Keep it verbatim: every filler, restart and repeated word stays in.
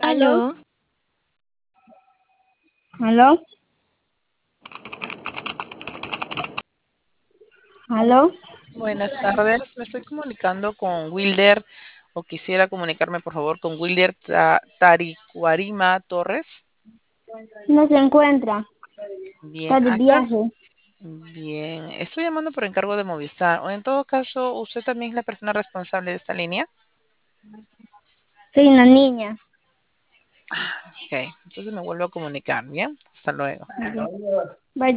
¿Aló? Aló, ¿Aló? ¿Aló? Buenas tardes, me estoy comunicando con Wilder o quisiera comunicarme por favor con Wilder Ta- Taricuarima Torres. No se encuentra. Bien, Está de acá, viaje. bien, estoy llamando por encargo de Movistar o en todo caso, ¿usted también es la persona responsable de esta línea? Soy una niña. Ok, entonces me vuelvo a comunicar, bien, hasta luego. Bye.